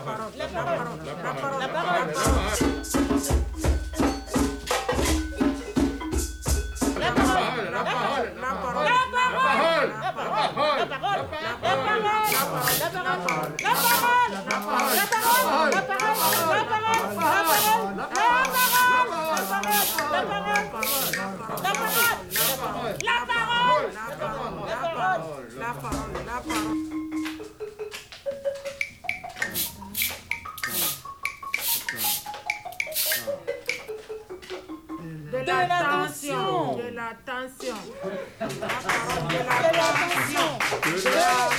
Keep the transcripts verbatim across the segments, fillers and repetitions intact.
De l'attention. De l'attention. La parole de l'attention. De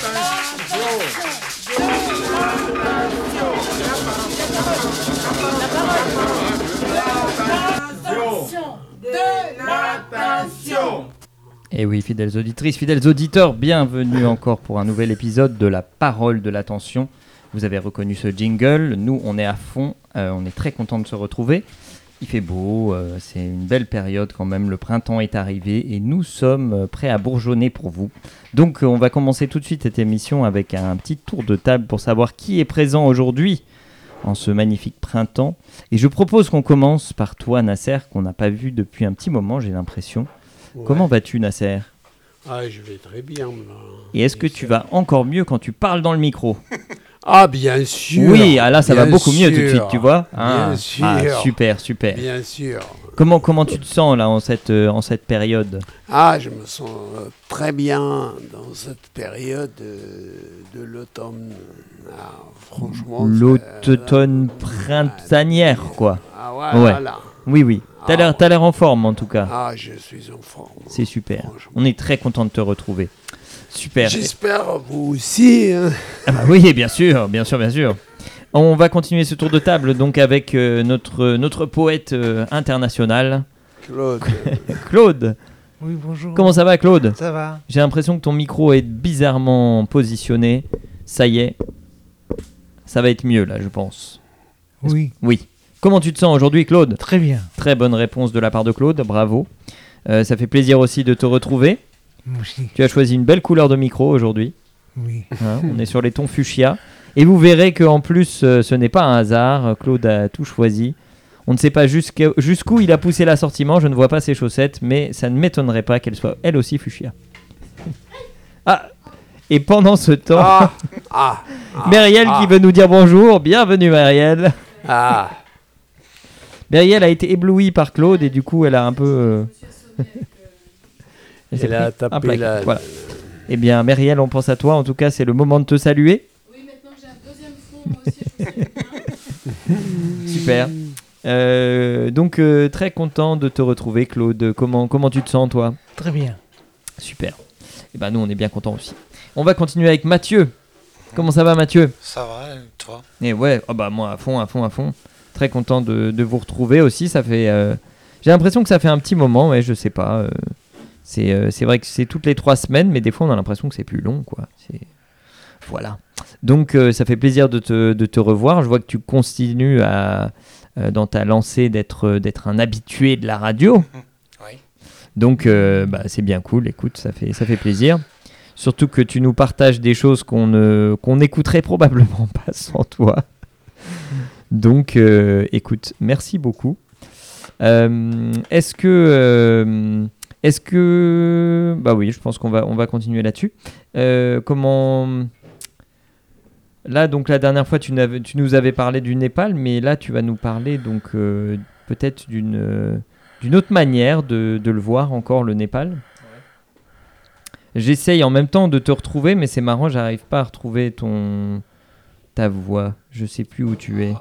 l'attention. De l'attention. Et oui, fidèles auditrices, fidèles auditeurs, bienvenue encore pour un nouvel épisode de La Parole de l'Attention. Vous avez reconnu ce jingle, nous on est à fond, euh, on est très contents de se retrouver. Il fait beau, euh, c'est une belle période quand même, le printemps est arrivé et nous sommes euh, prêts à bourgeonner pour vous. Donc euh, on va commencer tout de suite cette émission avec un petit tour de table pour savoir qui est présent aujourd'hui en ce magnifique printemps. Et je propose qu'on commence par toi Nasser, qu'on n'a pas vu depuis un petit moment, j'ai l'impression. Ouais. Comment vas-tu Nasser ? Ah, je vais très bien. Là. Et est-ce que tu vas encore mieux quand tu parles dans le micro ? Ah, bien sûr. Oui, ah là, ça bien va beaucoup sûr, mieux tout de suite, tu vois. Bien ah, sûr. Ah, super, super. Bien sûr. Comment, comment tu te sens là en cette, euh, en cette période ? Ah, je me sens euh, très bien dans cette période euh, de l'automne. Ah, franchement. L'automne printanière, quoi. Ah, ouais, ouais. Voilà. Oui, oui. T'as, ah, l'air, t'as l'air en forme en tout cas. Ah, je suis en forme. C'est super. On est très content de te retrouver. Super. J'espère vous aussi. Hein. Ah bah oui, bien sûr, bien sûr, bien sûr. On va continuer ce tour de table donc avec euh, notre, notre poète euh, international. Claude. Claude. Oui, bonjour. Comment ça va, Claude ? Ça va. J'ai l'impression que ton micro est bizarrement positionné. Ça y est. Ça va être mieux là, je pense. Oui. Oui. Comment tu te sens aujourd'hui, Claude ? Très bien. Très bonne réponse de la part de Claude, bravo. Euh, ça fait plaisir aussi de te retrouver. Aussi. Tu as choisi une belle couleur de micro aujourd'hui. Oui. Hein, on est sur les tons fuchsia. Et vous verrez qu'en plus, euh, ce n'est pas un hasard. Claude a tout choisi. On ne sait pas jusqu'où il a poussé l'assortiment. Je ne vois pas ses chaussettes, mais ça ne m'étonnerait pas qu'elle soit elle aussi fuchsia. Ah, et pendant ce temps, ah, ah, ah, Myriel ah. qui veut nous dire bonjour. Bienvenue, Myriel. Ah. Myriel a été éblouie par Claude et du coup, elle a un peu... Euh... Elle, Elle a tapé la... Voilà. Eh bien, Myriel, on pense à toi. En tout cas, c'est le moment de te saluer. Oui, maintenant que j'ai un deuxième fond, moi aussi, je me salue. Super. Euh, donc, euh, très content de te retrouver, Claude. Comment, comment tu te sens, toi ? Très bien. Super. Eh bien, nous, on est bien contents aussi. On va continuer avec Mathieu. Comment ça va, Mathieu ? Ça va, et toi ? Et ouais, oh bah, moi, à fond, à fond, à fond. Très content de, de vous retrouver aussi. Ça fait, euh... J'ai l'impression que ça fait un petit moment, mais je sais pas... Euh... C'est, euh, c'est vrai que c'est toutes les trois semaines, mais des fois on a l'impression que c'est plus long, quoi. C'est... Voilà. Donc euh, ça fait plaisir de te, de te revoir. Je vois que tu continues à, euh, dans ta lancée d'être, d'être un habitué de la radio. Oui. Donc euh, bah, c'est bien cool, écoute, ça fait, ça fait plaisir. Surtout que tu nous partages des choses qu'on, ne, qu'on n'écouterait probablement pas sans toi. Donc euh, écoute, merci beaucoup. Euh, est-ce que... Euh, Est-ce que... Bah oui, je pense qu'on va, on va continuer là-dessus. Euh, comment... Là, donc la dernière fois, tu, n'avais, tu nous avais parlé du Népal, mais là, tu vas nous parler donc euh, peut-être d'une, euh, d'une autre manière de, de le voir encore, le Népal. Ouais. J'essaye en même temps de te retrouver, mais c'est marrant, j'arrive pas à retrouver ton... ta voix. Je sais plus où tu es.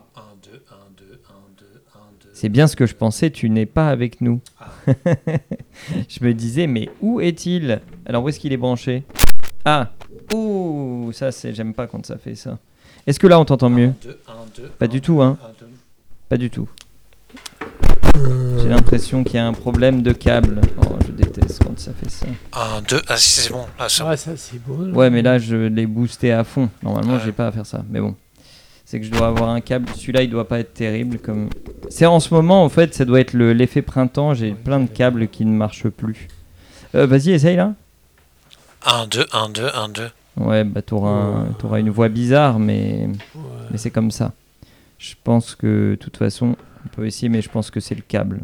C'est bien ce que je pensais, tu n'es pas avec nous. Ah. Je me disais, mais où est-il ? Alors, où est-ce qu'il est branché ? Ah, ouh, ça, c'est, j'aime pas quand ça fait ça. Est-ce que là, on t'entend mieux ? un, deux, un, deux, Pas un, du tout, hein ? un, deux. Pas du tout. J'ai l'impression qu'il y a un problème de câble. Oh, je déteste quand ça fait ça. un, deux, ah si, c'est bon. Là, c'est ah, bon. ça, c'est beau. Ouais, mais là, je l'ai boosté à fond. Normalement, ouais. j'ai pas à faire ça, mais bon. C'est que je dois avoir un câble. Celui-là, il doit pas être terrible. Comme... C'est en ce moment, en fait, ça doit être le, l'effet printemps. J'ai plein de câbles qui ne marchent plus. Euh, vas-y, essaye là. un, deux, un, deux, un, deux. Ouais, bah t'auras, un, t'auras une voix bizarre, mais... Ouais. mais c'est comme ça. Je pense que, de toute façon, on peut essayer, mais je pense que c'est le câble.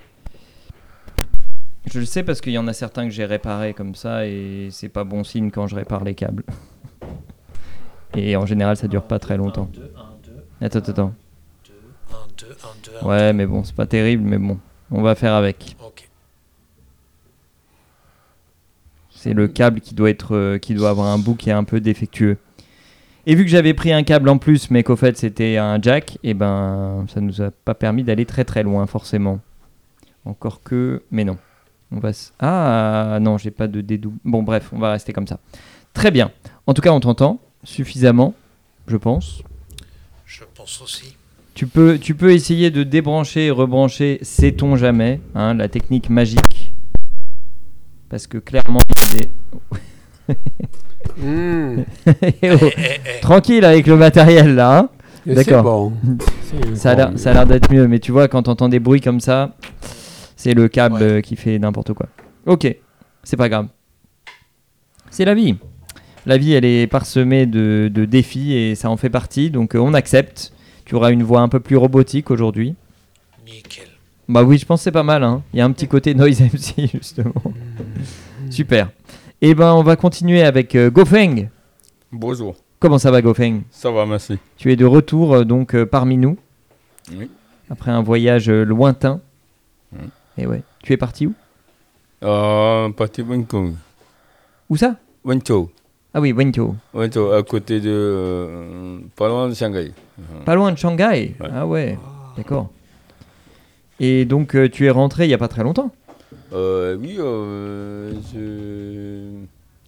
Je le sais parce qu'il y en a certains que j'ai réparés comme ça et c'est pas bon signe quand je répare les câbles. Et en général, ça dure pas très longtemps. un, deux, un, deux, Attends, attends, attends. un, deux, un, deux, un, Ouais, mais bon, c'est pas terrible, mais bon, on va faire avec. Ok. C'est le câble qui doit être, euh, qui doit avoir un bout qui est un peu défectueux. Et vu que j'avais pris un câble en plus, mais qu'au fait c'était un jack, et ben ça nous a pas permis d'aller très très loin forcément. Encore que, mais non. On va s- ah non, j'ai pas de dédouble. Bon bref, on va rester comme ça. Très bien. En tout cas, on t'entend suffisamment, je pense. Je pense aussi. Tu peux, tu peux essayer de débrancher et rebrancher, sait-on jamais, hein, la technique magique. Parce que clairement, il y a des... Mmh. Eh oh, Eh, eh, eh. tranquille avec le matériel là. Hein. Et D'accord. C'est bon. C'est Ça a l'air, bon. ça a l'air d'être mieux, mais tu vois, quand t'entends des bruits comme ça, c'est le câble Ouais. euh, qui fait n'importe quoi. Ok, c'est pas grave. C'est la vie. La vie, elle est parsemée de, de défis et ça en fait partie, donc euh, on accepte. Tu auras une voix un peu plus robotique aujourd'hui. Nickel. Bah oui, je pense que c'est pas mal. Hein. Il y a un petit côté noise M C, justement. Super. Et ben, on va continuer avec euh, Gofeng. Bonjour, Comment ça va, Gofeng? ça va, merci. Tu es de retour euh, donc euh, parmi nous Oui. après un voyage euh, lointain. Mm. Et ouais. Tu es parti où? Euh, parti Wenzhou. Où ça? Wenzhou. Ah oui, Wenzhou. Wenzhou, à côté de. euh, pas loin de Shanghai. Pas loin de Shanghai. Ouais. Ah ouais, d'accord. Et donc euh, tu es rentré il y a pas très longtemps. Euh, oui, euh, je.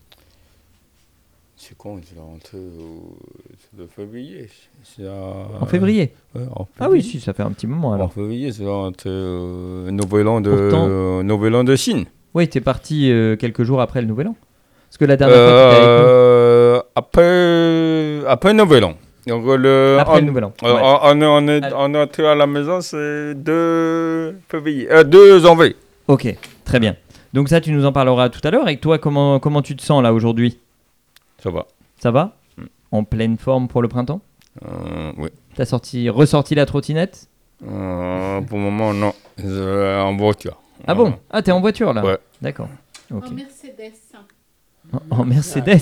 C'est quand je suis rentré au c'est de février. C'est à- En février. Ouais, en Ah oui, février. si, ça fait un petit moment En alors. février, c'est rentré au Nouvel An de, Pourtant- euh, Nouvel An de Chine. Oui, t'es parti euh, quelques jours après le Nouvel An. Parce que la dernière fois, t'étais avec nous. Euh, après, après Nouvel An. Donc, le, Après on- le Nouvel An. Euh, Ouais. on, on est, on, est, Allez. on est entré à la maison, c'est deux février, euh, deux janvier. Ok, très bien. Donc ça, tu nous en parleras tout à l'heure. Et toi, comment, comment tu te sens là aujourd'hui? Ça va. Ça va? Mm. En pleine forme pour le printemps? Euh, oui. T'as sorti, ressorti la trottinette? Euh, pour le moment, non. Je- en voiture. Ah bon? Ah, t'es en voiture là? Ouais. D'accord. Ok. En Mercedes. En, en Mercedes?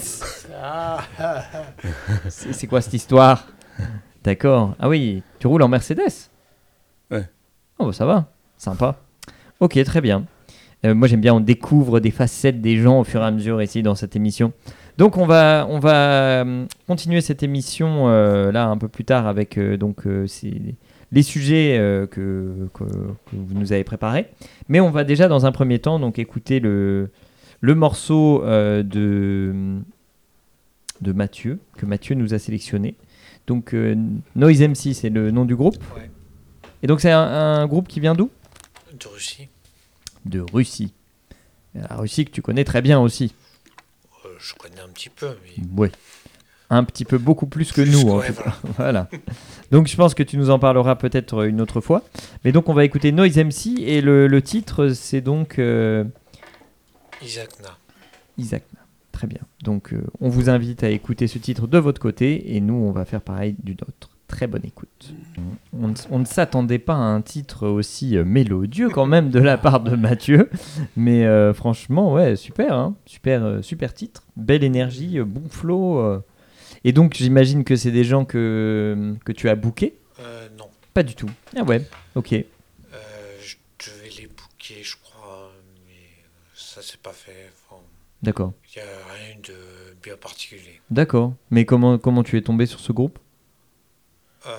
C'est c'est quoi cette histoire? D'accord. Ah oui, tu roules en Mercedes? Ouais. Oh, bah, ça va. Sympa. Ok, très bien. Euh, moi, j'aime bien, on découvre des facettes des gens au fur et à mesure ici dans cette émission. Donc, on va, on va euh, continuer cette émission euh, là un peu plus tard avec euh, donc, euh, ces- les sujets euh, que, que, que vous nous avez préparés. Mais on va déjà, dans un premier temps, donc, écouter le, le morceau euh, de, de Mathieu, que Mathieu nous a sélectionné. Donc, euh, Noise M C, c'est le nom du groupe. Ouais. Et donc, c'est un, un groupe qui vient d'où? De Russie. De Russie. La Russie que tu connais très bien aussi. Euh, je connais un petit peu, mais. Ouais. Un petit peu beaucoup plus que Plus nous. que- en ouais, tout voilà. cas. Voilà. Donc, je pense que tu nous en parleras peut-être une autre fois. Mais donc, on va écouter Noise M C. Et le, le titre, c'est donc euh, Isakna. Isakna. Très bien. Donc, euh, on vous invite à écouter ce titre de votre côté. Et nous, on va faire pareil du nôtre. Très bonne écoute. On, ne- on ne s'attendait pas à un titre aussi euh, mélodieux quand même de la part de Mathieu. Mais euh, franchement, ouais, super. Hein, super, euh, super titre. Belle énergie, euh, bon flow. euh. Et donc, j'imagine que c'est des gens que, que tu as bookés? Euh, non. Pas du tout. Ah ouais, ok. Euh, je devais les booker, je crois, mais ça s'est pas fait. Enfin, D'accord. il n'y a rien de bien particulier. D'accord. Mais comment, comment tu es tombé sur ce groupe? Euh,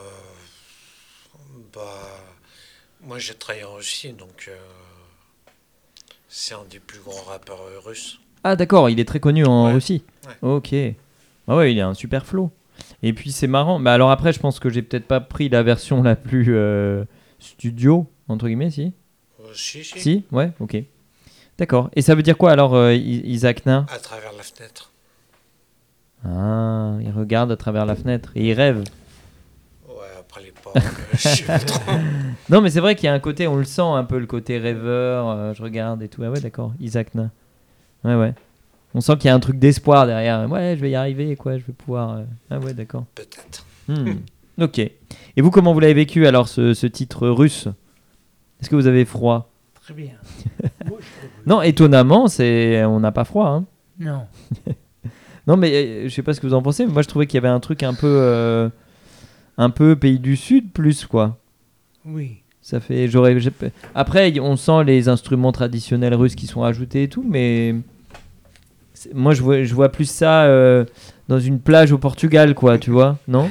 bah, moi j'ai travaillé en Russie, donc euh, c'est un des plus grands rappeurs euh, russes. Ah d'accord, il est très connu en Ouais. Russie. Ouais. Ok. Ah ouais, il a un super flow. Et puis c'est marrant. Bah alors après, je pense que j'ai peut-être pas pris la version la plus euh, studio entre guillemets, si. Euh, si, si, Si, ouais, ok. D'accord. Et ça veut dire quoi alors, euh, I- Isakna? à travers la fenêtre. Ah, il regarde à travers la fenêtre et il rêve. Ouais, après les paroles, euh, je sais pas trop. Non, mais c'est vrai qu'il y a un côté, on le sent un peu, le côté rêveur, euh, je regarde et tout. Ah ouais, d'accord, Isakna. Ouais, ouais. On sent qu'il y a un truc d'espoir derrière. Ouais, je vais y arriver, quoi, je vais pouvoir... euh, Ah ouais, d'accord. Peut-être. Hmm. Ok. Et vous, comment vous l'avez vécu alors ce, ce titre russe? Est-ce que vous avez froid? Très bien. Non, étonnamment, c'est on n'a pas froid. Hein. Non. Non, mais euh, je sais pas ce que vous en pensez. Mais moi, je trouvais qu'il y avait un truc un peu, euh, un peu pays du Sud plus quoi. Oui. Ça fait. J'aurais. j'ai- Après, on sent les instruments traditionnels russes qui sont ajoutés et tout, mais c'est- moi, je vois, je vois plus ça euh, dans une plage au Portugal, quoi. Tu vois? Non?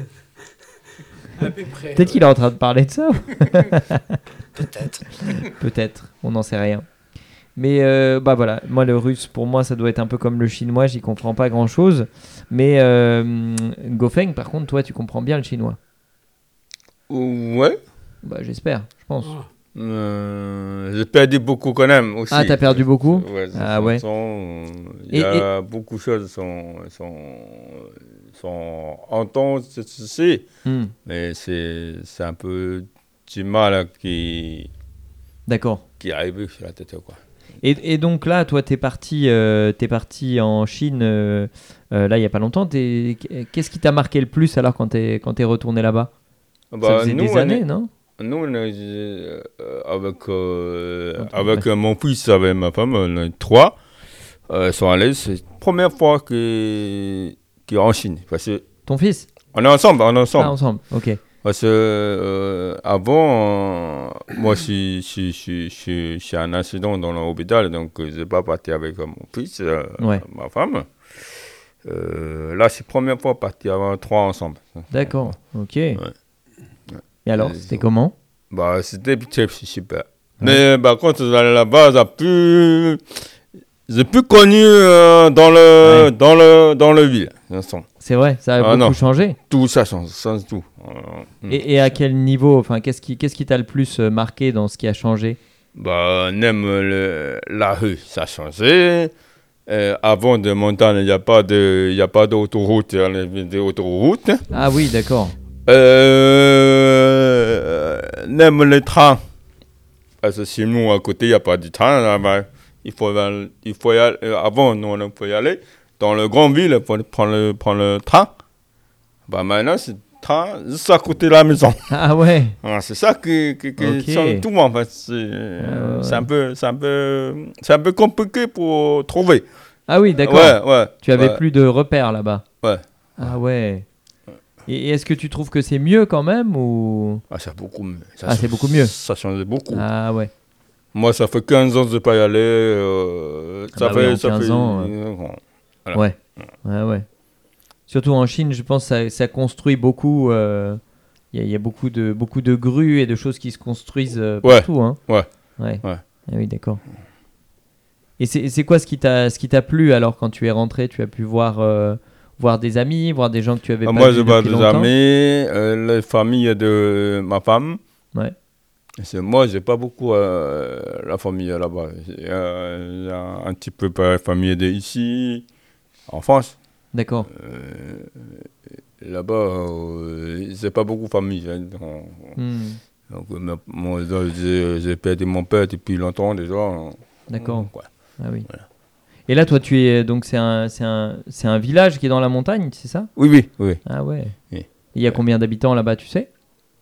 À peu près. Peut-être qu'il est en train de parler de ça. Peut-être. Peut-être, on n'en sait rien. Mais euh, bah voilà, moi le russe, pour moi, ça doit être un peu comme le chinois, j'y comprends pas grand-chose. Mais euh, Gofeng, par contre, toi, tu comprends bien le chinois. Ouais. Bah j'espère, je pense. Ah. Euh, j'ai perdu beaucoup quand même aussi. Ah, t'as perdu beaucoup? Ouais, Ah ouais. sont- Il Et- y a beaucoup de choses sont, sont, sont intenses ici, Hmm, mais c'est, c'est un peu du mal qui, d'accord. qui arrive sur la tête, quoi. Et, et donc là, toi, t'es parti, euh, t'es parti en Chine, euh, euh, là, il y a pas longtemps. T'es- Qu'est-ce qui t'a marqué le plus alors quand t'es, quand t'es retourné là-bas? Ça Bah, faisait nous, des on années, est- non? Nous, on est, euh, avec, euh, Entre- avec euh, mon fils, avec ma femme, on est trois, euh, sont allés. C'est la première fois qu'ils qu'ils en Chine. Parce que Ton fils? on est ensemble, on est ensemble. Ah, ensemble, ok. Parce que euh, avant, euh, moi, je suis- je suis- je suis- je suis- je suis un accident dans l'hôpital, donc euh, je n'ai pas parti avec euh, mon fils, euh, Ouais. ma femme. Euh, là, c'est la première fois parti avec trois ensemble. D'accord, ok. Et alors, Et c'était ils ont- comment? Bah, c'était c'était super. Mais par contre, j'allais là-bas, j'ai plus, j'ai plus connu euh, dans le, Ouais. dans le, dans le ville. de toute façon. C'est vrai, ça a Ah, beaucoup non. changé. Tout ça change, ça change tout. Euh, hmm. Et, et à quel niveau, enfin, qu'est-ce qui, qu'est-ce qui t'a le plus euh, marqué dans ce qui a changé? Bah, on aime le, la rue, ça a changé. Euh, avant de montagne, il n'y a pas de, il y a pas d'autoroute, il y a des autoroutes. Ah oui, d'accord. Euh, on aime les trains. Parce que chez nous, à côté, il n'y a pas de train. Là-bas. Il faut, y- il faut y aller. euh, Avant, nous, on pouvait y aller. Dans le grand ville, il faut prendre le, prendre le train. Bah, maintenant, c'est le train juste à côté de la maison. Ah ouais, Ah, c'est ça qui, qui, qui Ok. change tout, en fait. C'est ouais, c'est ouais. un peu, c'est un peu, c'est un peu compliqué pour trouver. ah oui, d'accord. Ouais, ouais. Tu avais ouais. plus de repères là-bas. Ouais. Ah ouais. Et, et est-ce que tu trouves que c'est mieux quand même ou? Ah, c'est beaucoup mieux. Ça Ah, change- c'est beaucoup mieux. Ça change beaucoup. Ah ouais. Moi, ça fait quinze ans que je ne pas y aller. euh, Ah ça bah fait, oui, en ça quinze fait- ans, euh, Voilà. Ouais. Ouais, ouais. Surtout en Chine, je pense que ça, ça construit beaucoup. euh, Il y, a- il y a beaucoup de, beaucoup de grues et de choses qui se construisent euh, Ouais. partout. Hein. Ouais. Ouais. Ouais. Ah oui, d'accord. Et c'est c'est quoi ce qui t'a ce qui t'a plu alors quand tu es rentré? Tu as pu voir, euh, voir des amis, voir des gens que tu avais Ah, pas moi, vus je vois depuis des longtemps? amis, euh, la famille de ma femme. Ouais. C'est moi, j'ai pas beaucoup euh, la famille là-bas. Il y a- il y a un petit peu la famille de ici, en France. D'accord. Euh, là-bas, euh, c'est pas beaucoup de famille. hein. Donc, Hmm. donc, euh, moi, j'ai j'ai perdu mon père depuis longtemps déjà. D'accord. Quoi. Ah oui. Voilà. Et là, toi, tu es donc c'est un c'est un c'est un village qui est dans la montagne, c'est ça? Oui, oui, oui. Ah ouais. Oui. Il y a combien d'habitants là-bas, tu sais?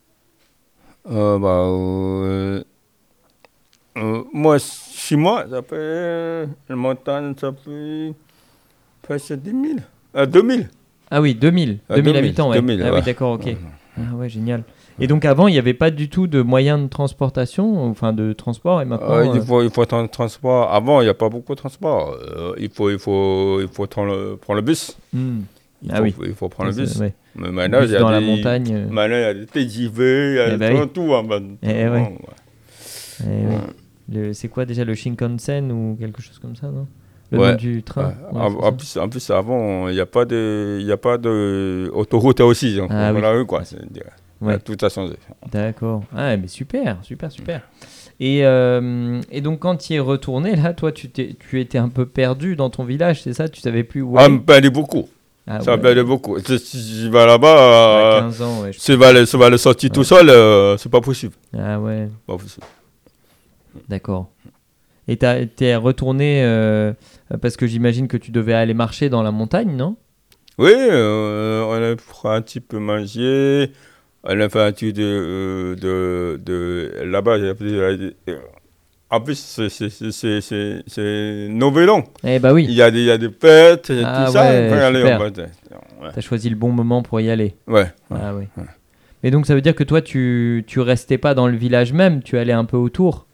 Euh, bah, euh, euh, moi, chez moi, ça fait, euh, la montagne, ça fait presque dix mille. Euh, deux mille. Ah oui, deux mille. Ah, deux mille deux mille, habitants, ouais. deux mille, ah oui, ouais. d'accord, ok. Ah ouais, génial. Et donc avant, il n'y avait pas du tout de moyens de transportation, enfin de transport, et maintenant... Euh, euh, il, faut, il faut prendre le transport. Avant, il n'y a pas beaucoup de transport. Euh, il, faut, il, faut, il faut prendre le, prendre le bus. hmm. Il Ah faut, oui. il faut prendre le bus. Ouais. Mais maintenant, Bus il y a dans la des, montagne. euh, Maintenant, il y a des T J V, il y a Eh des ben oui. tout. hein, ben, Eh ouais. ouais. eh ouais. Le- C'est quoi déjà le Shinkansen ou quelque chose comme ça, non? Le Ouais. nom du train. Ouais. Ouais, en, c'est en ça. plus, en plus, avant, il n'y a pas de, il y a pas de autoroute aussi. Donc, Ah voilà, eux, quoi. C'est- Ouais. Tout a changé. D'accord. Ah, mais super, super, super. Et, euh, et donc, quand tu y es retourné, là, toi, tu, t'es- tu étais un peu perdu dans ton village, c'est ça? Tu savais plus où Ah, aller? me perdait beaucoup. Ah Ça me ouais. perdait beaucoup. Si si je vais là-bas, À euh, quinze ans, ouais. je- si je vais le- si je vais le sortir Ouais. tout seul, euh, c'est pas possible. Ah ouais, Pas possible. d'accord. Et t'as- t'es retourné euh, parce que j'imagine que tu devais aller marcher dans la montagne, non? Oui, euh, on a pris un petit peu manger. On a fait un petit de, euh, de, de là-bas. il y a plus- euh, En plus, c'est, c'est, c'est, c'est, c'est, c'est Nouvel An. Eh bah Il oui, y a des, il y a des fêtes et Ah tout ça. ouais, on peut y aller, super. en fait. Ouais. t'as choisi le bon moment pour y aller. Ouais. Ah oui. Mais donc ça veut dire que toi, tu, tu restais pas dans le village même, tu allais un peu autour.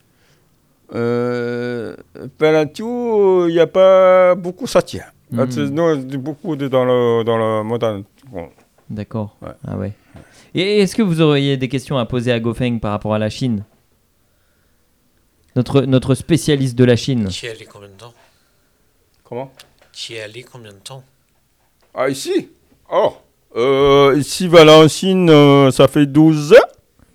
Euh, Palatiu, il n'y a pas beaucoup sorti. Hmm. Non, beaucoup de, dans, le, dans la montagne. Bon. D'accord. Ouais. Ah ouais. Et est-ce que vous auriez des questions à poser à Gofeng par rapport à la Chine, notre, notre spécialiste de la Chine. Tu y es allé combien de temps Comment? Tu y es allé combien de temps Ah, ici? Oh, euh, ici, Valenciennes, euh, ça fait douze ans.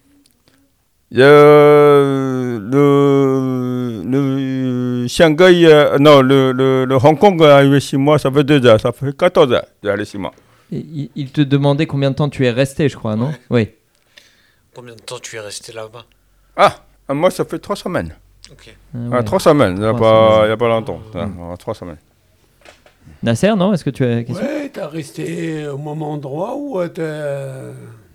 Il y a euh, le, le Shanghai, euh, non, le, le, le Hong Kong est arrivé chez moi, ça fait deux ans, ça fait quatorze ans qu'il est allé chez moi. Et il il te demandait combien de temps tu es resté, je crois, non? Oui. Combien de temps tu es resté là-bas Ah, moi, ça fait trois semaines. Ok. Ah Ah, ouais. trois semaines, il n'y a, Trois pas- semaines. il y a pas longtemps. Ah, ah, trois semaines. Nasser, non? Est-ce que tu as une question? Ouais, t'as resté au même endroit où euh, t'as,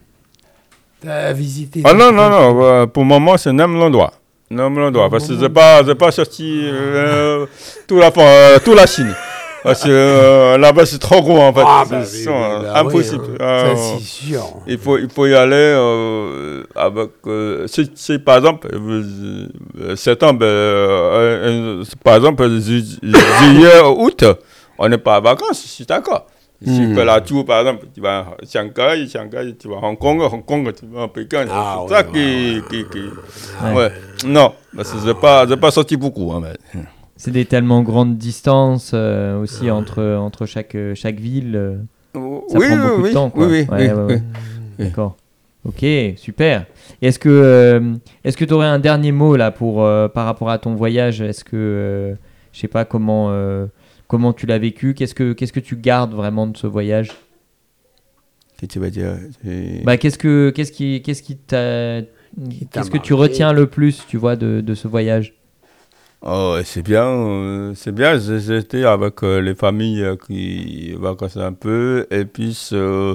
t'as visité. Ah des non, non, trucs. non, euh, pour le moment, c'est même l'endroit. Même l'endroit, parce que je n'ai pas, j'ai pas sorti euh, tout la, euh, toute la Chine. Parce que euh, là-bas, c'est trop gros, en fait. Ah, c'est bah, c'est, oui, euh, oui, bah oui, impossible. hein. Euh, Ça, c'est sûr. il, faut, il faut y aller euh, avec... Euh, si, si, par exemple, euh, septembre, euh, euh, par exemple, ju- juillet, août, on n'est pas en vacances, je suis d'accord. Si Hmm. tu la tour, par exemple, tu vas à Shanghai, Shanghai, tu vas à Hong Kong, Hong Kong, tu vas à Pékin. Ah, c'est ouais, ça ouais, qui, ouais. qui, qui... Ouais. Ouais. Non, parce que je n'ai pas, j'ai pas sorti beaucoup. Hein, mais... C'est des tellement grandes distances euh, aussi entre, entre chaque, euh, chaque ville. euh, Ça oui, prend oui, beaucoup oui, de temps, quoi. oui, oui, Ouais, oui, ouais, oui. ouais. D'accord. Ok, super. Et est-ce que euh, est-ce que tu aurais un dernier mot là pour euh, par rapport à ton voyage? Est-ce que euh, je sais pas comment euh, comment tu l'as vécu? Qu'est-ce que qu'est-ce que tu gardes vraiment de ce voyage? Qu'est-ce que tu vas dire? c'est- Bah qu'est-ce que qu'est-ce qui qu'est-ce qui t'a t'a qu'est-ce que tu marqué? retiens le plus, tu vois, de, de ce voyage? Oh, c'est bien, euh, c'est bien. j'ai- J'étais avec euh, les familles euh, qui vacances un peu. Et puis, euh,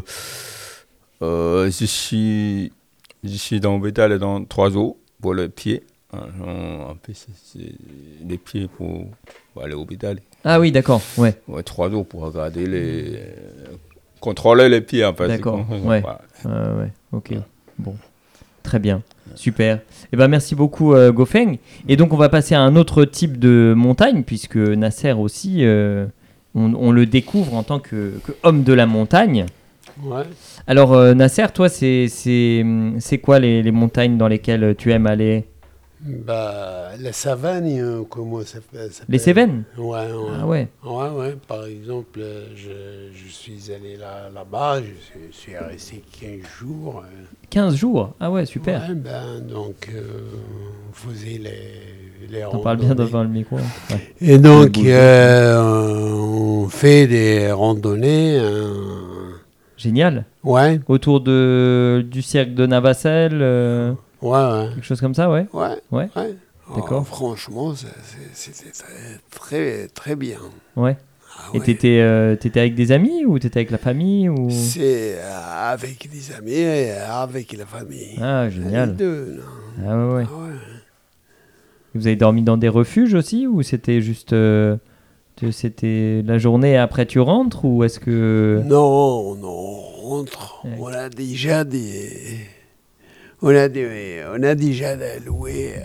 euh, je suis, je suis dans l'hôpital dans trois jours pour les pieds. Hein, En en plus, c'est c'est les pieds pour, pour aller à l'hôpital. Ah oui, d'accord. Ouais. Ouais, trois jours pour regarder les. euh, contrôler les pieds, en fait. D'accord, C'est con- ouais. Euh, ouais. Ok. Bon. Très bien. Super. Eh ben merci beaucoup euh, Gofeng. Et donc on va passer à un autre type de montagne puisque Nasser aussi, euh, on, on le découvre en tant que, que homme de la montagne. Ouais. Alors euh, Nasser, toi c'est c'est c'est quoi les, les montagnes dans lesquelles tu aimes aller? Bah, la Savagne, euh, comment ça s'appelle? Les Cévennes? Ouais, ouais. Ah ouais. Ouais, ouais. Par exemple, euh, je, je suis allé là, là-bas, je suis, je suis resté quinze jours. euh. quinze jours. Ah ouais, super. Ouais, ben, donc, euh, on faisait les, les T'en parles bien randonnées. devant le micro. Ouais. Et donc, Le boulot. euh, on fait des randonnées. euh, Génial. ouais, Autour de du cirque de Navacelle, euh, ouais, ouais. quelque chose comme ça, ouais. Ouais, Ouais. ouais. D'accord. Oh, franchement, ça- c'est- c'était très, très, très bien. Ouais. Ah Et ouais. t'étais euh, t'étais avec des amis ou t'étais avec la famille ou... C'est euh, avec des amis et avec la famille. Ah, Les génial. deux, non. Ah ouais, ouais. Ah ouais. Vous avez dormi dans des refuges aussi ou c'était juste... euh, que c'était la journée et après tu rentres ou est-ce que... Non, non, on rentre. Ouais. On a déjà des. On a, des, on a déjà loué.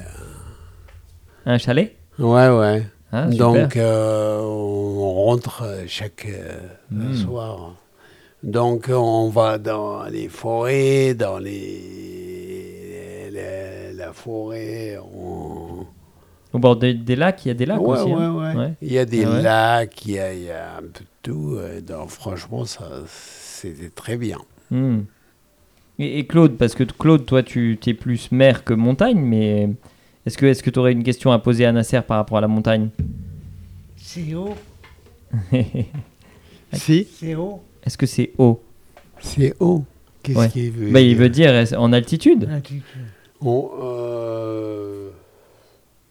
Un chalet? Ouais, ouais. Ah, super. Donc, euh, on rentre chaque euh, Mm. soir. Donc, on va dans les forêts, dans les, les- la forêt. On... Au bord des, des lacs, il y a des lacs ouais, aussi. ouais, hein ouais. Ouais. Il y a des Ah ouais. lacs, il y a, il y a un peu de tout. euh, Donc, franchement, ça, c'était très bien. Hmm. Et, et Claude, parce que Claude, toi, tu es plus mer que montagne, mais est-ce que est-ce que tu aurais une question à poser à Nasser par rapport à la montagne? C'est haut, Si, c'est haut. Est-ce que c'est haut? c'est haut. Qu'est-ce Ouais. qu'il veut Bah, il dire veut dire est-ce- en altitude. Un petit peu. On, euh,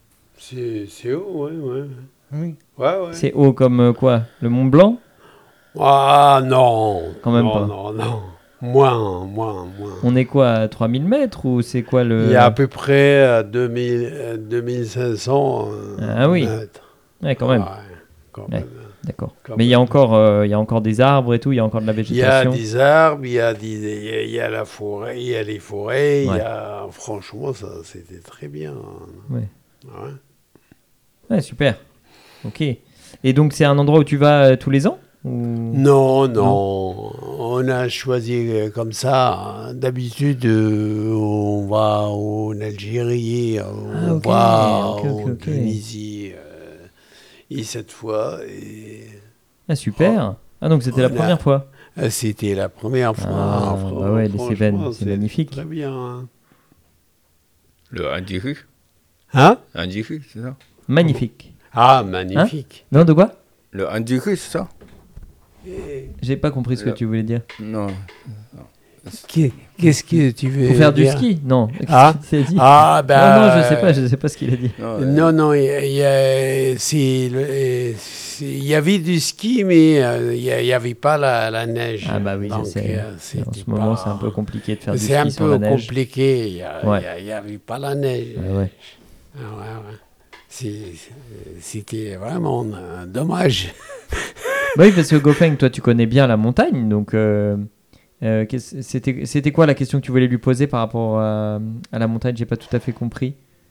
c'est c'est haut, ouais, ouais. Oui. Ouais, ouais. C'est haut comme euh, quoi? Le Mont Blanc? Ah non. Quand même non, pas. Non, non, Moins, moins, moins. On est quoi, à trois mille mètres ou c'est quoi le... Il y a à peu près euh, deux mille, euh, deux mille cinq cents euh, Ah oui. mètres. Ouais, quand même. Ouais, quand Ouais. même. D'accord. Quand Mais il y a même. encore, euh, il y a encore des arbres et tout, il y a encore de la Il y a végétation. des arbres, il y a, des, il y a, il y a la forêt, il y a les forêts, il Ouais. y a... Franchement, ça, c'était très bien. Ouais. Ouais. Ouais, super. Ok. Et donc c'est un endroit où tu vas euh, tous les ans ou... Non, non, on a choisi euh, comme ça. hein. D'habitude, euh, on va en Algérie, on Ah, ok, va ok, ok, en ok. Tunisie. euh, et cette fois, et, Ah super. Ah donc c'était la On a- première fois. euh, c'était la première fois. Ah, Fran- bah ouais, les franchement, Cévennes, c'est c'était magnifique. Très bien. Hein, Le Indiru. Hein Indiru, c'est ça? Magnifique. Ah, magnifique. Non, de quoi? Le Indiru, c'est ça? Et J'ai pas compris ce que Le- tu voulais dire. Non. qu'est- Qu'est-ce que tu veux Pour faire du dire ski? Non. Ah. Qu'est-ce qu'il a dit? Ah, ben. Non, non, je sais pas, je sais pas ce qu'il a dit. Non, euh, Non, non, il y, a- il y a- c'est le- euh, c'est- il y avait du ski, mais euh, il n'y avait pas la, la neige. Ah bah oui, je Donc, sais. euh, En c'était ce moment, pas- c'est un peu compliqué de faire du C'est ski un sur peu la neige. compliqué, il Ouais. n'y avait pas la neige. Ouais, ouais. Ah, ouais, ouais. C'est- c'est- C'était vraiment euh, dommage. Bah oui, parce que Gofeng, toi, tu connais bien la montagne, donc euh, euh, qu'est-ce- c'était c'était quoi la question que tu voulais lui poser par rapport à, à la montagne? J'ai pas tout à fait compris.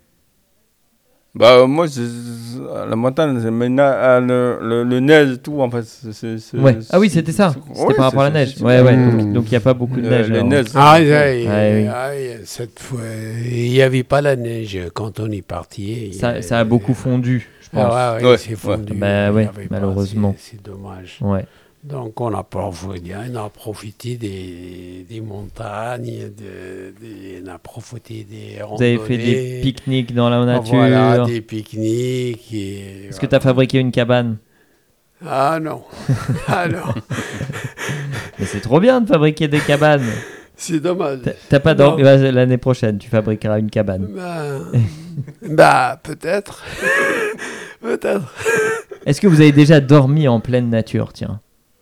Bah, moi, je- la montagne, c'est maintenant, euh, le, le, le neige et tout, en fait. c'est- c'est- c'est- Ouais. Ah oui, c'était ça. c'est- C'était ouais, par rapport à la c'est- neige. c'est- Ouais, ouais. Mm. Donc donc il y a pas beaucoup de Le- neige. les alors. neiges. Ah, c'est- ouais, oui. ah, oui, cette fois, il n'y avait pas la neige quand on est parti. Ça, ça a beaucoup fondu, je pense. Ah, ouais, ouais, Ouais, c'est ouais. fondu. Bah il y ouais, avait pas, malheureusement. c'est- C'est dommage. Ouais. Donc on a profité, on a profité des, des montagnes, de, des- on a profité des Vous avez fait des randonnées. pique-niques dans la nature. Voilà, des pique-niques. et Est-ce que tu as fabriqué une cabane? Ah non, ah non, Mais c'est trop bien de fabriquer des cabanes. c'est dommage. T'as- T'as pas Non. dormi? Bah, l'année prochaine, tu fabriqueras une cabane. Bah, bah, peut-être, peut-être. Est-ce que vous avez déjà dormi en pleine nature, tiens?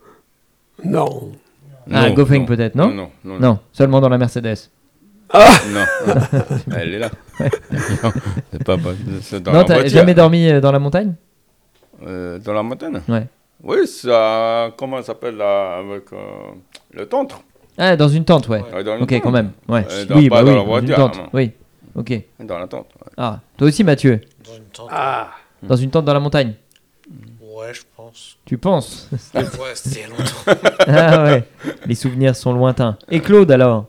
Non. Ah, Non, Gofeng non. peut-être, non? Non, non, non. Non, seulement dans la Mercedes. Non. Elle est là. Non, c'est pas, pas- c'est dans non, la t'as voiture. jamais dormi euh, dans la montagne? Euh, dans la montagne? Ouais. Oui, ça, comment ça s'appelle là, avec euh, le tente. Ah, dans une tente, ouais. Ouais, dans une Ok, tente. quand même. Ouais. Euh, dans- oui, pas bah dans oui, la dans voiture, une tente. non. Oui. Ok. Dans la tente. ouais. Ah, toi aussi, Mathieu, Dans une tente. Ah, dans une tente dans la montagne. Ouais, je pense. Tu penses? Ouais, c'était il y a longtemps. Ah ouais. Les souvenirs sont lointains. Et Claude alors?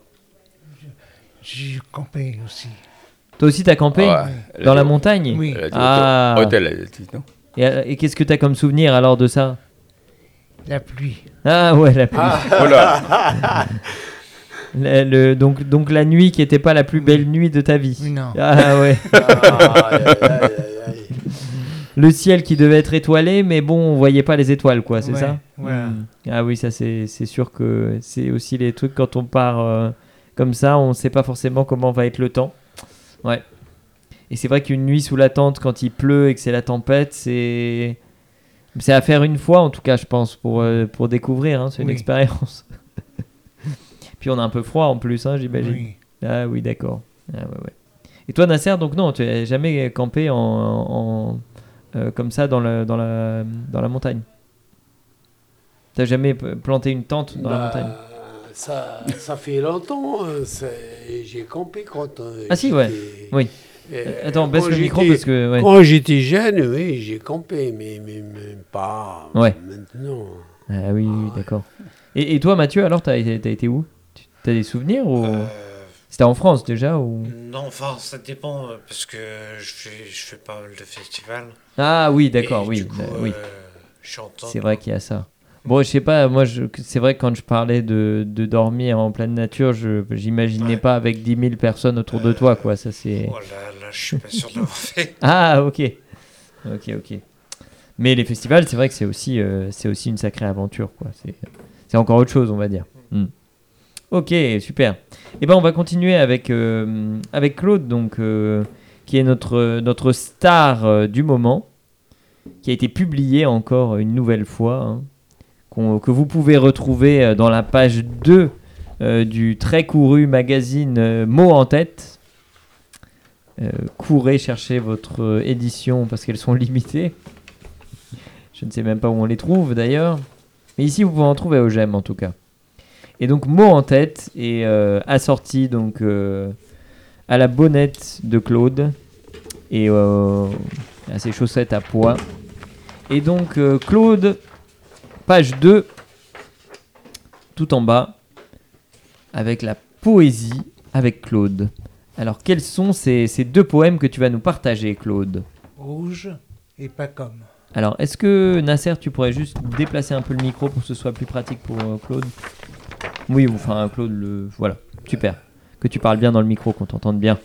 J'ai campé aussi. Toi aussi, t'as campé Ah ouais, elle dans a la dit- montagne? Oui. Elle a dit Ah. hôtel, hôtel, elle a dit, non? Et, euh, et qu'est-ce que t'as comme souvenir alors de ça? La pluie. Ah ouais, la pluie. Voilà. Le- le- donc, donc la nuit qui était pas la plus belle nuit de ta vie. Non. Ah ouais. ah, aïe, aïe, aïe, aïe. Le ciel qui devait être étoilé, mais bon, on voyait pas les étoiles, quoi, c'est Ouais, ça? voilà. Hmm. Ah oui, ça c'est c'est sûr que c'est aussi les trucs quand on part euh, comme ça, on sait pas forcément comment va être le temps. Ouais. Et c'est vrai qu'une nuit sous la tente, quand il pleut et que c'est la tempête, c'est c'est à faire une fois en tout cas, je pense, pour euh, pour découvrir. Hein, c'est une Oui. expérience. Puis on a un peu froid en plus, hein, j'imagine. Oui. Ah oui, d'accord. Ah, ouais, ouais. Et toi, Nasser, donc non, tu n'as jamais campé en, en- euh, comme ça dans, le, dans, la, dans la montagne? Tu n'as jamais p- planté une tente dans la Bah, montagne? ça, ça fait longtemps. hein, c'est- J'ai campé quand. euh, Ah si, ouais. j'étais- Oui. euh, Attends, baisse quand le micro j'étais- parce que... Ouais. Quand j'étais jeune, oui, j'ai campé, mais, mais, mais pas Ouais. maintenant. Ah oui, oui, d'accord. Et, et toi, Mathieu, alors, tu as été, t'as été où? Tu as des souvenirs ou... Euh, C'était en France déjà ou... non, enfin, ça dépend, euh, parce que je fais, je fais pas mal de festivals. Ah oui, d'accord, Et oui. du coup, euh, oui. euh, je suis en tente. C'est vrai qu'il y a ça. Bon, je sais pas, moi, je, c'est vrai que quand je parlais de, de dormir en pleine nature, je j'imaginais Ouais. pas avec dix mille personnes autour de toi, quoi. Ça, c'est... Oh là, là, je suis pas sûr de l'avoir fait. Ah, ok. Ok, ok. Mais les festivals, c'est vrai que c'est aussi, euh, c'est aussi une sacrée aventure, quoi. C'est, c'est encore autre chose, on va dire. Hmm. Ok, super. Et ben, on va continuer avec, euh, avec Claude, donc, euh, qui est notre, notre star euh, du moment, qui a été publié encore une nouvelle fois, hein, qu'on- que vous pouvez retrouver euh, dans la page deux euh, du très couru magazine euh, Mots en tête. Euh, courez chercher votre euh, édition parce qu'elles sont limitées. Je ne sais même pas où on les trouve d'ailleurs. Mais ici, vous pouvez en trouver au G E M en tout cas. Et donc, Mots en tête est euh, assorti donc, euh, à la bonnette de Claude et euh, à ses chaussettes à pois. Et donc, euh, Claude, page deux, tout en bas, avec la poésie avec Claude. Alors, quels sont ces, ces deux poèmes que tu vas nous partager, Claude ? Rouge et pas comme. Alors, est-ce que, Nasser, tu pourrais juste déplacer un peu le micro pour que ce soit plus pratique pour euh, Claude ? Oui, enfin, Claude, le... voilà, super. Que tu parles bien dans le micro, qu'on t'entende bien.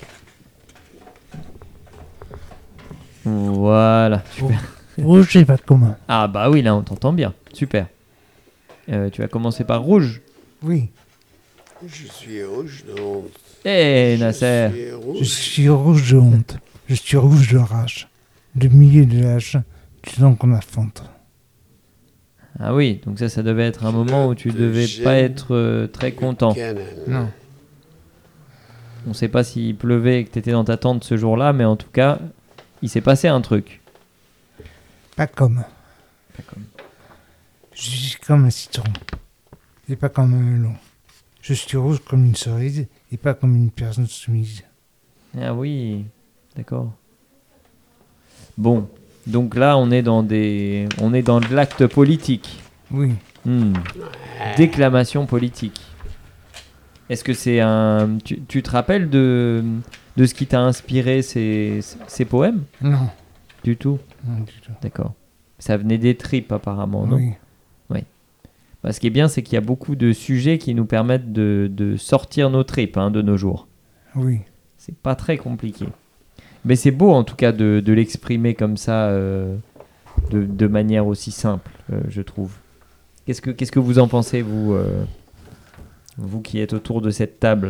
Voilà, super. Rouge et pas comme. Ah bah oui, là, on t'entend bien, super. Euh, tu vas commencer par rouge. Oui, Je suis rouge de honte. Eh, Je Nasser. suis je rouge. suis rouge de honte. Je suis rouge de rage. Du milieu de l'âge, du temps qu'on affronte. Ah oui, donc ça, ça devait être un Je moment où tu te devais gêne. pas être euh, très content. Canal. Non. On sait pas s'il pleuvait et que t'étais dans ta tente ce jour-là, mais en tout cas, il s'est passé un truc. Pas comme. Pas comme. Je suis comme un citron. Et pas comme un melon. Je suis rouge comme une cerise et pas comme une personne soumise. Ah oui, d'accord. Bon, donc là, on est dans des, on est dans de l'acte politique. Oui, Hmm. Déclamation politique. Est-ce que c'est un, tu, tu te rappelles de, de ce qui t'a inspiré ces, ces poèmes ? non, Du tout. non du tout. D'accord. Ça venait des tripes apparemment, non ? Oui, Bah, ce qui est bien, c'est qu'il y a beaucoup de sujets qui nous permettent de, de sortir nos tripes hein, de nos jours. oui, C'est pas très compliqué. Mais c'est beau en tout cas de, de l'exprimer comme ça, euh, de, de manière aussi simple, euh, je trouve. Qu'est-ce que, qu'est-ce que vous en pensez, vous, euh, vous qui êtes autour de cette table ?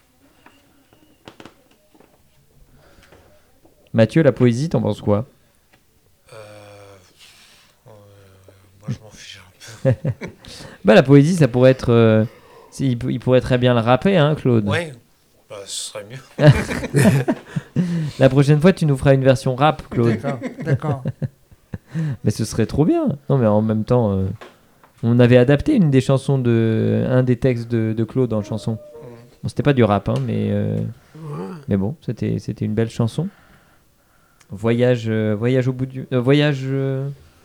Mathieu, la poésie, t'en penses quoi ? Euh, euh, moi, je m'en fiche un peu. Bah, la poésie, ça pourrait être... euh, c'est- il, peut- il pourrait très bien le rapper, hein, Claude ? Ouais, bah, ce serait mieux. La prochaine fois, tu nous feras une version rap, Claude. d'accord, d'accord. Mais ce serait trop bien. Non, mais en même temps, euh, on avait adapté une des chansons de, un des textes de, de Claude en chanson. Bon, c'était pas du rap, hein, mais euh, mais bon, c'était c'était une belle chanson. Voyage, euh, voyage au bout du, euh, voyage, euh,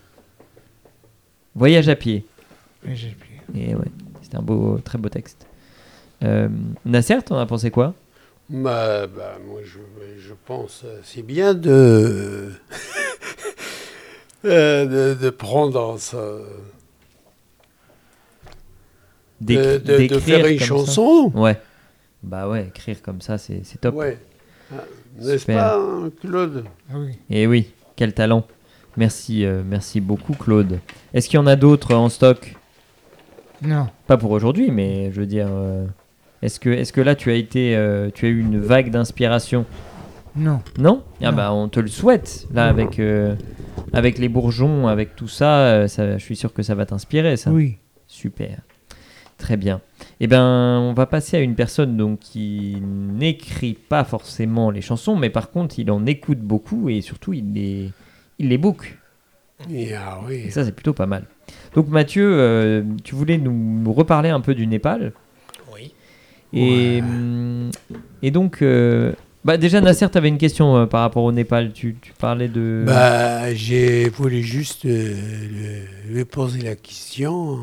voyage à pied. Oui, j'ai pu. Et ouais, c'était un beau, très beau texte. Euh, Nasser, t'en as pensé quoi ? Bah, bah, moi, je, je pense euh, c'est bien de, euh, de, de prendre ça, D'éc- de, de, de d'écrire faire une comme chanson. ça. Ouais. Bah ouais, écrire comme ça, c'est c'est top. Ouais. Ah, n'est-ce Super. pas, hein, Claude? Ah oui, Et oui, quel talent. Merci, euh, merci beaucoup, Claude. Est-ce qu'il y en a d'autres en stock ? non, Pas pour aujourd'hui, mais je veux dire, euh, est-ce que, est-ce que là tu as été, euh, tu as eu une vague d'inspiration ? non, Non ? Ah Non. bah on te le souhaite. Là avec, euh, avec les bourgeons, avec tout ça, euh, ça, je suis sûr que ça va t'inspirer, ça. oui, Super. Très bien. Eh ben, on va passer à une personne donc qui n'écrit pas forcément les chansons, mais par contre, il en écoute beaucoup et surtout, il les, il les book. Et, ah Et oui. ça, c'est plutôt pas mal. Donc, Mathieu, euh, tu voulais nous, nous reparler un peu du Népal. Oui. Et, hum, et donc, euh, bah déjà, Nasser, tu avais une question euh, par rapport au Népal. Tu, tu parlais de. Bah, j'ai voulu juste euh, le- lui poser la question.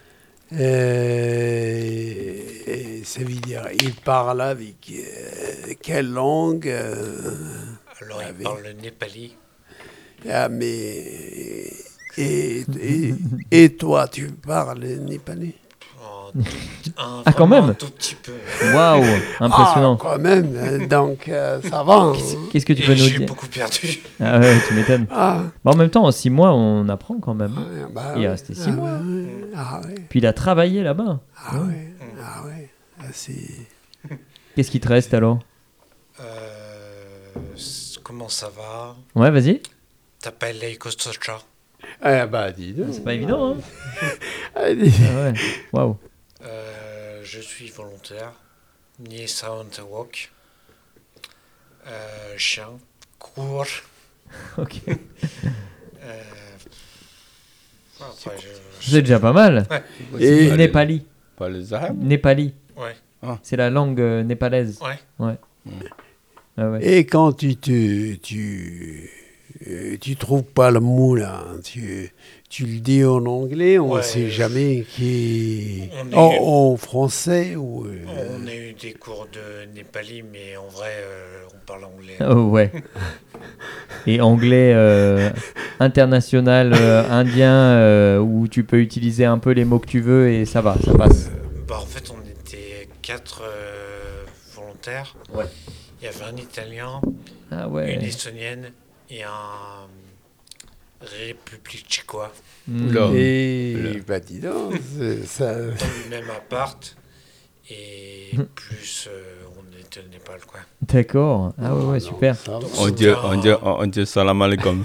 Euh, et ça veut dire, il parle avec euh, quelle langue euh, Alors, Ah il oui. parle le népali. Ah, mais. Et, et, et toi, tu parles népalais? En tout- un- Ah, quand vraiment même. Un tout petit peu. Waouh, impressionnant. Ah, quand même, euh, donc euh, ça va. hein. Qu'est-ce que tu Et peux nous j'ai dire beaucoup perdu. Ah ouais, tu m'étonnes. Ah, Bah, en même temps, en six mois, on apprend quand même. ouais, bah, Il est ouais. resté six Ah, mois. ouais, ouais. Ah ouais, Puis il a travaillé là-bas. ah ouais, ah ouais. Ah, c'est... Qu'est-ce qui te reste alors ? Euh, c- comment ça va? Ouais, vas-y. T'appelles Leiko Socha? Ah bah dis donc. C'est pas évident, hein ? Allez. Ah ouais. Waouh. Euh, je suis volontaire. Ni Sound Walk. Euh, chien. Cours. Ok. Euh, après, je- C'est déjà pas mal. Ouais. Et- C'est Népali. Pas les Arabes. Népali. Ouais. C'est la langue euh, népalaise. Ouais. Ouais. Ah ouais. Et quand tu te, tu, euh, tu trouves pas le mot là, tu, tu le dis en anglais, on ne Ouais. sait jamais qui On est- en, en français ou. euh, On a eu des cours de népali, mais en vrai, euh, on parle anglais. Oh ouais. Et anglais euh, international, euh, indien, euh, où tu peux utiliser un peu les mots que tu veux et ça va, ça passe. Bah, en fait, on était quatre euh, volontaires. Ouais. Il y avait un Italien, Ah une ouais. Estonienne et un République tchécois Hmm. Oula. Et Le- bah dis donc, c'est- ça. dans le même appart. Et plus, euh, on était au Népal, quoi. D'accord. Ah ouais, ouais, non, super. ça va. On dit, on dit, on dit salam alaikum.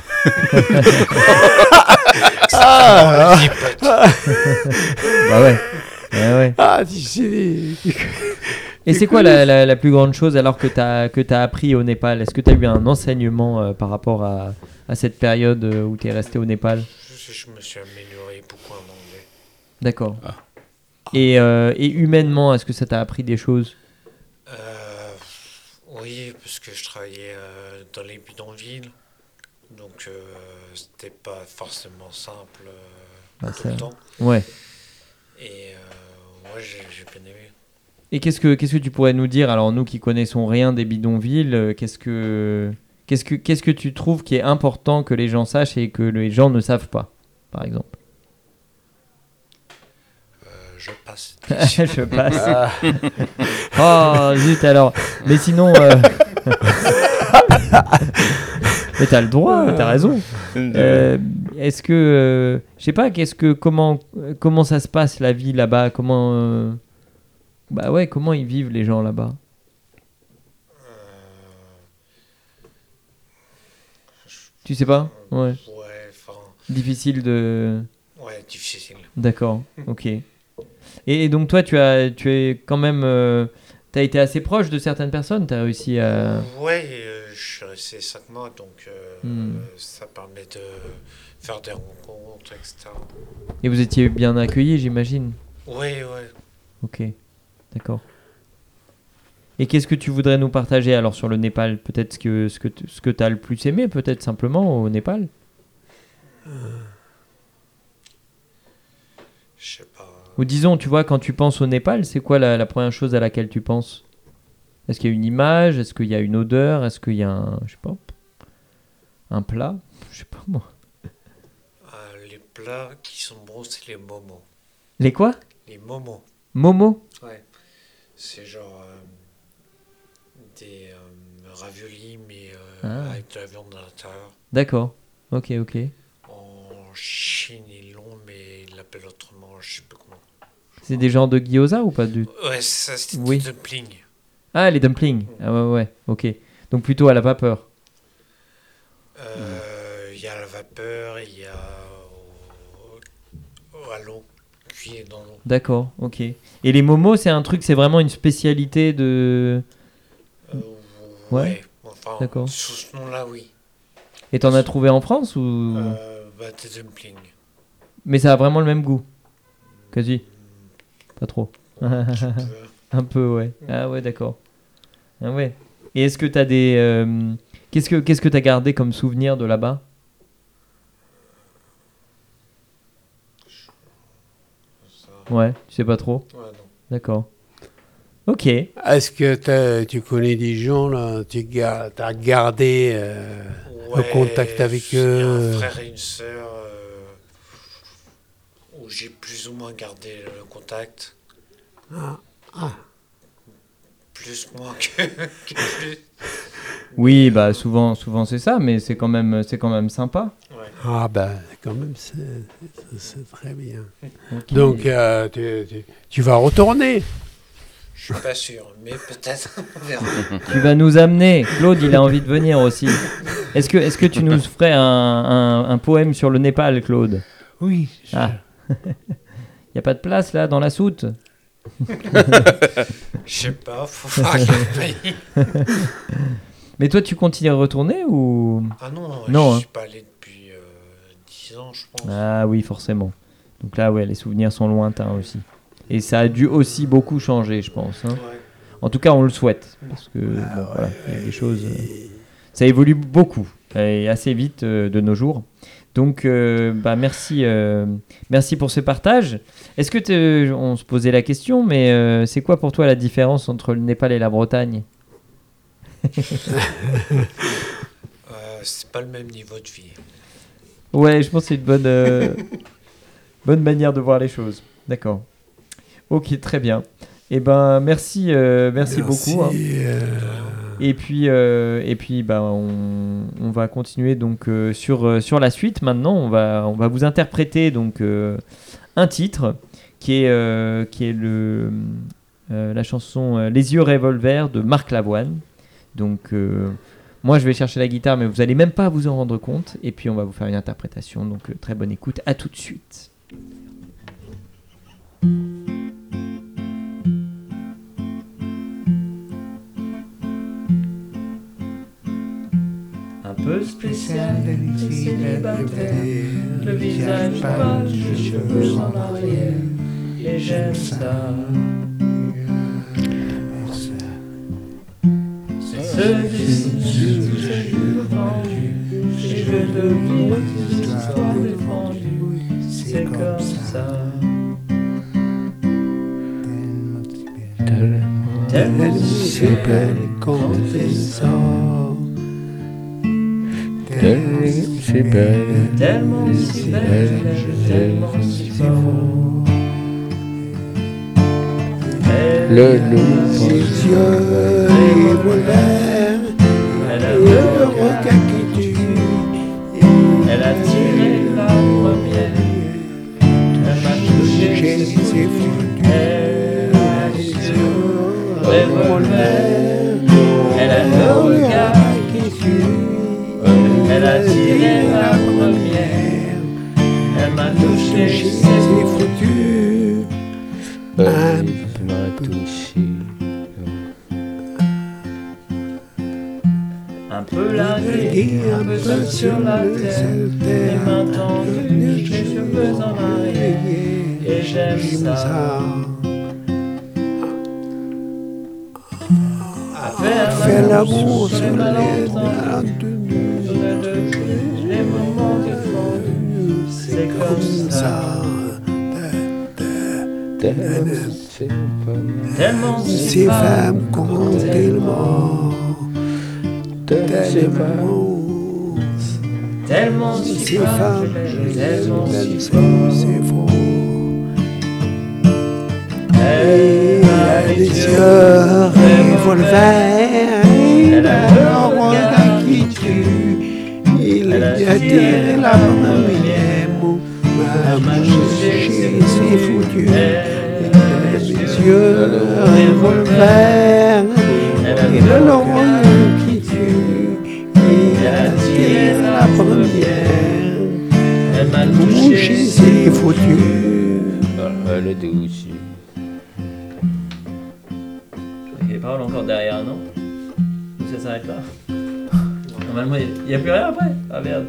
Ah, Vas-y, pote. Bah ouais. Ouais, ouais. ah, tu sais. Et c'est quoi la, la, la plus grande chose alors que tu as que t'as appris au Népal? Est-ce que tu as eu un enseignement euh, par rapport à, à cette période euh, où tu es resté au Népal? Je, je me suis amélioré beaucoup en anglais. D'accord. Ah. Et, euh, et humainement, est-ce que ça t'a appris des choses? Euh, oui, parce que je travaillais euh, dans les bidonvilles. Donc, euh, c'était pas forcément simple euh, Bah, tout ça- le temps. Ouais. Et euh, ouais, j'ai j'ai bien aimé. Et qu'est-ce que qu'est-ce que tu pourrais nous dire? Alors nous qui connaissons rien des bidonvilles, euh, qu'est-ce que qu'est-ce que qu'est-ce que tu trouves qui est important que les gens sachent et que les gens ne savent pas, par exemple? Euh, je passe. Je passe. Ah, Oh zut alors. Mais sinon. euh, Mais t'as le droit, t'as raison. Euh, est-ce que euh, je sais pas, qu'est-ce que comment euh, comment ça se passe la vie là-bas? Comment euh, bah ouais, comment ils vivent les gens là-bas? Tu sais pas? Ouais. Ouais, enfin, Difficile de. ouais, difficile. D'accord. Ok. Et, et donc toi, tu as tu es quand même euh, t'as été assez proche de certaines personnes. T'as réussi à. Ouais, euh, je suis resté cinq mois, donc euh, Hmm. ça permet de faire des rencontres, et cetera. Et vous étiez bien accueillis, j'imagine. Ouais, ouais. Ok. D'accord. Et qu'est-ce que tu voudrais nous partager alors sur le Népal? Peut-être ce que, ce que, t- ce que tu as le plus aimé, peut-être simplement au Népal? Je sais pas. Ou disons, tu vois, quand tu penses au Népal, c'est quoi la, la première chose à laquelle tu penses? Est-ce qu'il y a une image? Est-ce qu'il y a une odeur? Est-ce qu'il y a un, je sais pas, un plat? Je sais pas moi. Euh, les plats qui sont bons, c'est les momos. Les quoi? Les momos. Momo? Ouais. C'est genre euh, des euh, raviolis, mais euh, Ah. avec de la viande à l'intérieur. D'accord. Ok, ok. En Chine, ils l'ont, mais ils l'appellent autrement, je sais pas comment. C'est des genres de gyoza ou pas du... Ouais, ça, c'est Oui. des dumplings. Ah, les dumplings. Ah ouais, ouais. Ok. Donc plutôt à la vapeur. Euh, Il y a la vapeur, il y a au- à l'eau, cuit dans l'eau. D'accord. Ok. Et les momos, c'est un truc, c'est vraiment une spécialité de... Euh, Ouais. ouais. Enfin, D'accord. sous ce nom-là, oui. Et t'en as trouvé en France ou... Euh, bah, des dumplings. Mais ça a vraiment le même goût. Quasi. Pas trop. Un petit peu. Un peu, ouais. Ah ouais, d'accord. Ah ouais. Et est-ce que t'as des... euh, Qu'est-ce que qu'est-ce que t'as gardé comme souvenir de là-bas? Ça, Ouais, tu sais pas trop. ouais, non. D'accord. Ok. est-ce que t'as- tu connais des gens là? Tu as gardé euh, le Ouais, contact avec j'ai eux? un frère et une sœur euh, où j'ai plus ou moins gardé le contact. Ah, ah. Plus moins que, que plus. Oui, bah souvent, souvent c'est ça, mais c'est quand même, c'est quand même sympa. Ouais. Ah ben, quand même, c'est c'est- c'est très bien. Ok. Donc, euh, tu, tu- tu vas retourner. Je suis pas sûr, mais peut-être. On verra. Tu vas nous amener. Claude, il a envie de venir aussi. Est-ce que, est-ce que tu nous ferais un, un, un poème sur le Népal, Claude? Oui. je- Ah. Il n'y a pas de place là dans la soute? Je sais pas, faut voir le pays. Mais toi, tu continues à retourner ou... Ah non, Non, je hein. suis pas allé depuis euh, dix ans, je pense. Ah oui, forcément. Donc là, ouais, les souvenirs sont lointains aussi. Et ça a dû aussi beaucoup changer, je pense. Hein. Ouais. En tout cas, on le souhaite. Parce que, bon, voilà, il y a des choses... euh, ça évolue beaucoup et assez vite euh, de nos jours. Donc, euh, bah, merci, euh, merci pour ce partage. Est-ce que t'es- on se posait la question, mais euh, c'est quoi pour toi la différence entre le Népal et la Bretagne? Euh, c'est pas le même niveau de vie. Ouais, je pense que c'est une bonne, euh, bonne manière de voir les choses. D'accord. Ok, très bien. Eh ben, merci, euh, merci, beaucoup. Hein. euh, Et puis, euh, et puis bah, on, on va continuer donc, euh, sur, euh, sur la suite. Maintenant, on va, on va vous interpréter donc, euh, un titre qui est, euh, qui est le, euh, la chanson euh, Les yeux revolver de Marc Lavoine. Donc, euh, moi, je vais chercher la guitare, mais vous n'allez même pas vous en rendre compte. Et puis, on va vous faire une interprétation. Donc, euh, très bonne écoute. À tout de suite. Un peu spécial, célibataire, le visage pâle, les cheveux en arrière, et j'aime ça. Ce dessus, ses cheveux pendus, ses cheveux de vie, ses histoires défendues, c'est comme ça. Tellement si belle quand elle sort. Tellement si belle, tellement si belle, tellement si fort. le loup ses yeux revolver, Elle a le regard qui tue. Elle a tiré la première, elle m'a touché, J'ai c'est ses foutu. Elle a les yeux revolver, elle a le regard qui tue. Elle a tiré la première, elle m'a touché, c'est foutu. Un m'a touché. Un peu largué, un peu seul sur la terre, les mains tendues, les cheveux en arrière, et j'aime ça. À Faire l'amour sur les malentendus, les moments défendus, c'est comme ça. Tellement Ces femmes comptent tellement, tellement. tellement si Ces fort, femmes, tellement si c'est fort. faux. Elle a Les les yeux yeux revolver, Elle a le regard qui tue. Il a tiré la première, m'a touché, c'est foutu. Les yeux revolver, et le regard qui tue. Il a tiré la première, Elle m'a touché, touché, c'est foutu. Elle est douce. Il y a les paroles encore derrière, non? Ou ça s'arrête là? Normalement, il n'y a plus rien après? Ah merde.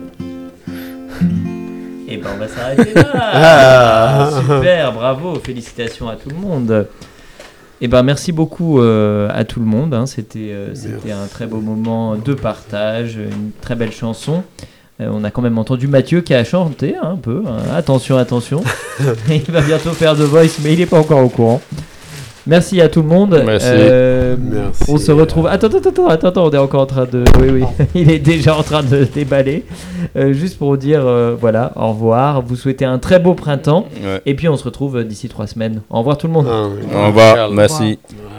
Et ben on va s'arrêter là. Ah. Super, bravo, félicitations à tout le monde. Et ben merci beaucoup euh, à tout le monde. Hein. C'était, euh, c'était un très beau moment de partage, une très belle chanson. Euh, on a quand même entendu Mathieu qui a chanté hein, un peu. Hein. Attention, attention. Il va bientôt faire The Voice, mais il n'est pas encore au courant. Merci à tout le monde. Merci. Euh, Merci. On se retrouve. Attends, attends, attends, attends, attends, on est encore en train de. Oui, oui, il est déjà en train de déballer. Euh, juste pour vous dire, euh, voilà, au revoir. Vous souhaitez un très beau printemps. Ouais. Et puis on se retrouve d'ici trois semaines. Au revoir tout le monde. Ah, Au revoir, merci. Ouais.